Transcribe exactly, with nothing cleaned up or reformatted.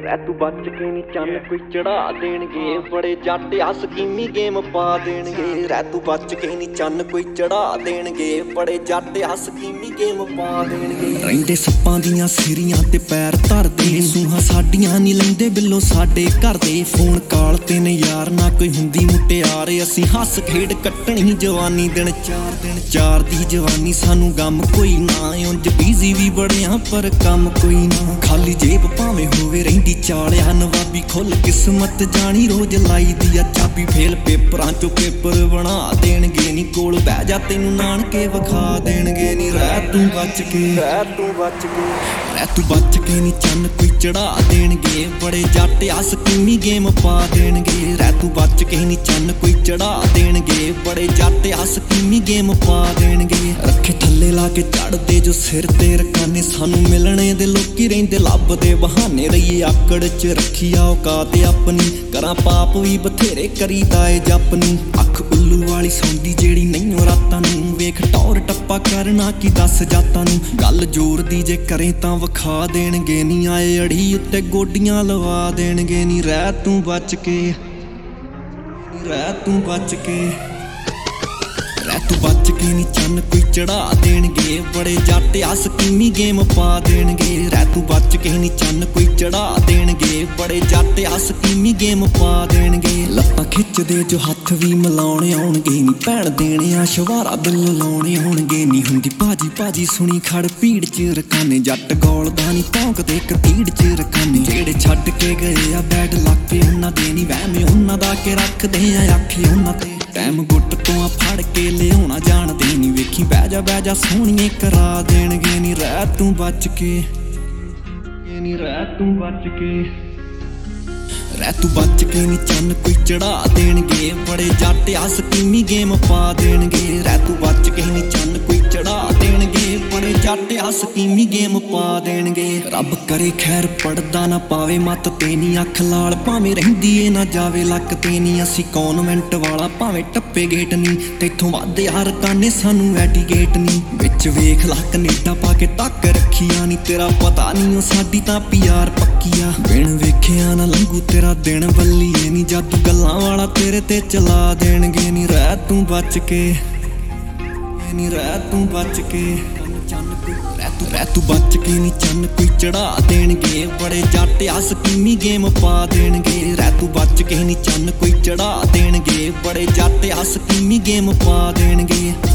ਰਹਿ ਤੂੰ ਬਚ ਕੇ ਨੀ ਚੰਨ ਕੋਈ ਚੜਾ ਦੇਣਗੇ, ਬੜੇ ਜੱਟ ਆ ਸਕੀਮੀ ਗੇਮ ਪਾ ਦੇਣਗੇ। ਰਹਿ ਤੂੰ ਬਚ ਕੇ ਨੀ ਚੰਨ ਕੋਈ ਚੜਾ ਦੇਣਗੇ, ਬੜੇ ਜੱਟ ਆ ਸਕੀਮੀ ਗੇਮ ਪਾ ਦੇਣਗੇ। ਰਹਿੰਦੇ ਸੱਪਾਂ ਦੀਆਂ ਸਿਰੀਆਂ ਤੇ ਪੈਰ ਧਰਦੇ, ਸੂਹਾਂ ਸਾਡੀਆਂ ਨੀ ਲੈਂਦੇ ਬਿੱਲੋ ਸਾਡੇ ਘਰ ਦੇ। ਫੋਨ ਕਾਲ ਤੇ ਨੇ ਯਾਰ ਨਾ ਕੋਈ ਹੁੰਦੀ ਮੁਟਿਆਰ, ਅਸੀਂ ਹੱਸ ਖੇਡ ਕੱਟਣੀ ਜਵਾਨੀ ਦਿਨ ਚਾਰ ਦਿਨ ਚਾਰ ਦੀ ਜਵਾਨੀ। ਸਾਨੂੰ ਗਮ ਕੋਈ ਨਾ, ਉਂਝ ਬੀਜ਼ੀ ਵੀ ਬੜਿਆਂ ਪਰ ਕੰਮ ਕੋਈ ਨਾ। ਖਾਲੀ ਜੇਬ ਭਾਵੇਂ ਹੋਵੇ ਰਹਿੰਦੀ ਚਾਲਿਆ ਨਵਾਬੀ, ਖੁੱਲ ਕਿਸਮਤ ਜਾਣੀ ਰੋਜ਼ ਲਾਈ ਦੀ ਆ ਚਾਬੀ। ਫੇਲ ਪੇਪਰਾਂ ਚੋਂ ਪੇਪਰ ਬਣਾ ਦੇਣਗੇ ਨੀ, ਕੋਲ ਬਹਿ ਜਾ ਤੈਨੂੰ ਨਾਨਕੇ ਵਿਖਾ ਦੇਣਗੇ ਨੀ। ਰਹਿ ਤੂੰ ਬਚ ਕੇ, ਰਹਿ ਤੂੰ ਬਚ ਕੇ, ਰਹਿ ਤੂੰ ਬਚ ਕੇ ਨੀ ਚੰਨ ਕੋਈ ਚੜਾ ਦੇਣਗੇ, ਬੜੇ ਜੱਟ ਆ ਸਕੀਮੀ ਗੇਮ ਪਾ ਦੇਣਗੇ। ਰਹਿ ਤੂੰ ਬਚ ਕੇ ਨੀ ਚੰਨ ਕੋਈ ਚੜਾ ਦੇਣਗੇ, ਬੜੇ ਜੱਟ ਆ ਸਕੀਮੀ ਗੇਮ ਪਾ ਦੇਣਗੇ। ਰੱਖੇ ਥੱਲੇ ਲਾ ਕੇ ਚੜਦੇ ਜੋ ਸਿਰ ਤੇ ਰਕਾਨੇ, ਸਾਨੂੰ ਮਿਲਣੇ ਦੇ ਲੋਕੀ ਰਹਿੰਦੇ ਲੱਭਦੇ ਬਹਾਨੇ। ਰਹੀਏ ਆਕੜ ਚ ਰੱਖੀ ਆ ਔਕਾਤ ਆਪਣੀ, ਕਰਾਂ ਪਾਪ ਵੀ ਬਥੇਰੇ ਕਰੀਦਾ ਏ ਜਪਨੀ। ਅੱਖ ਉੱਲੂ ਵਾਲੀ ਸੌਂਦੀ ਜਿਹੜੀ ਨਹੀਂ ਰਾਤਾਂ ਨੂੰ, ਵੇਖ ਟੌਰ ਟੱਪਾ ਕਰਨਾ ਕੀ ਦੱਸ ਜਾਤਾਂ ਨੂੰ। ਗੱਲ ਜ਼ੋਰ ਦੀ ਜੇ ਕਰੇ ਤਾਂ ਵਿਖਾ ਦੇਣਗੇ ਨੀ, ਆਏ ਅੜੀ ਉੱਤੇ ਗੋਡੀਆਂ ਲਵਾ ਦੇਣਗੇ ਨੀ। ਰਹਿ ਤੂੰ ਬਚ ਕੇ, ਰਹਿ ਤੂੰ ਬਚ ਕੇ, ਰਹਿ ਤੂੰ ਬਚ ਕੇ ਨੀ ਚੰਨ ਕੋਈ ਚੜਾ ਦੇਣਗੇ, ਬੜੇ ਜੱਟ ਆ ਸਕੀਮੀ ਗੇਮ ਪਾ ਦੇਣਗੇ। ਰਹਿ ਤੂੰ ਬਚ ਕੇ ਨੀ ਚੰਨ ਕੋਈ ਚੜਾ ਦੇਣਗੇ, ਬੜੇ ਜੱਟ ਆ ਸਕੀਮੀ ਗੇਮ ਪਾ ਦੇਣਗੇ। ਲੱਤਾਂ ਖਿੱਚਦੇ ਜੋ ਹੱਥ ਵੀ ਮਿਲਾਉਣੇ ਆਉਣਗੇ ਨੀ, ਭੈਣ ਦੇਣੇ ਆ ਸ਼ਵਾਰਾ ਦਿਲ ਲਾਉਣੇ ਆਉਣਗੇ ਨੀ। ਹੁੰਦੀ ਭਾਜੀ ਭਾਜੀ ਸੁਣੀ ਖੜ ਭੀੜ ਚ ਰਕਾਨੇ, ਜੱਟ ਗੋਲਦਾ ਨੀ ਭੌਂਕਦੇ ਕਤੀੜ ਚ ਰਕਾਨੇ। ਜਿਹੜੇ ਛੱਡ ਕੇ ਗਏ ਆ ਬੈਡ ਲੱਗ ਕੇ ਉਹਨਾਂ ਦੇ ਨੀ, ਵਹਿਮ ਉਹਨਾਂ ਦਾ ਕੇ ਰੱਖਦੇ ਆ ਆਖੇ ਉਹਨਾਂ ਤੇ। ਟਾਈਮ ਗੁੱਟ ਤੋਂ ਆ ਫੜ ਕੇ ਲਿਆਉਣਾ ਜਾਣਦੇ ਨੀ, ਵੇਖੀ ਬਹਿ ਜਾ ਬਹਿ ਜਾ ਸੋਹਣੀਏ ਕਰਾ ਦੇਣਗੇ ਨੀ। ਰਹਿ ਤੂੰ ਬਚ ਕੇ ਨੀ, ਰਹਿ ਤੂੰ ਬਚ ਕੇ, ਰਹਿ ਤੂੰ ਬਚ ਕੇ ਨੀ ਚੰਨ ਕੋਈ ਚੜਾ ਦੇਣਗੇ, ਬੜੇ ਜੱਟ ਆ ਸਕੀਮੀ ਗੇਮ ਪਾ ਦੇਣਗੇ। ਰਹਿ ਤੂੰ ਬਚ ਕੇ ਨੀ ਚੰਨ ਕੋਈ ਚੜਾ ਦੇਣਗੇ, ਬੜੇ ਜੱਟ ਆ ਸਕੀਮੀ ਗੇਮ ਪਾ ਦੇਣਗੇ। ਰੱਬ ਕਰੇ ਖੈਰ ਪੜਦਾ ਨਾ ਪਾਵੇ ਮੱਤ ਤੇ ਨੀ, ਅੱਖ ਲਾਲ ਭਾਵੇਂ ਰਹਿੰਦੀ ਏ ਨਾ ਜਾਵੇ ਲੱਕ ਤੇ ਨੀ। ਅਸੀਂ ਕੌਨਵੈਂਟ ਵਾਲਾ ਭਾਵੇਂ ਟੱਪੇ ਗੇਟ ਨੀ, ਤੈਥੋਂ ਵੱਧ ਯਾਰ ਕਾਨੇ ਸਾਨੂੰ ਐਟੀਗੇਟ ਨੀ। ਵਿੱਚ ਵੇਖ ਲਾ ਕਨੇਡਾ ਪਾ ਕੇ ਟੱਕ ਰੱਖੀਆਂ ਨੀ, ਤੇਰਾ ਪਤਾ ਨੀ ਉਹ ਸਾਡੀ ਤਾਂ ਪਿਆਰ ਪੱਕੀ ਆ। ਬਿਨ ਵੇਖਿਆ ਨਾ ਲੰਘੂ ਤੇਰਾ ਦਿਨ ਬੱਲੀਏ ਨੀ, ਜਾਦੂ ਗੱਲਾਂ ਵਾਲਾ ਤੇਰੇ ਤੇ ਚਲਾ ਦੇਣਗੇ ਨੀ। ਰਹਿ ਤੂੰ ਬਚ ਕੇ ਨੀ, ਰਹਿ ਤੂੰ ਬਚ ਕੇ, ਰਹਿ ਤੂੰ ਰਹਿ ਤੂੰ ਬਚ ਕੇ ਨੀ ਚੰਨ ਕੋਈ ਚੜਾ ਦੇਣਗੇ, ਬੜੇ ਜੱਟ ਆ ਸਕੀਮੀ ਗੇਮ ਪਾ ਦੇਣਗੇ। ਰਹਿ ਤੂੰ ਬਚ ਕੇ ਨੀ ਚੰਨ ਕੋਈ ਚੜਾ ਦੇਣਗੇ, ਬੜੇ ਜੱਟ ਆ ਸਕੀਮੀ ਗੇਮ ਪਾ ਦੇਣਗੇ।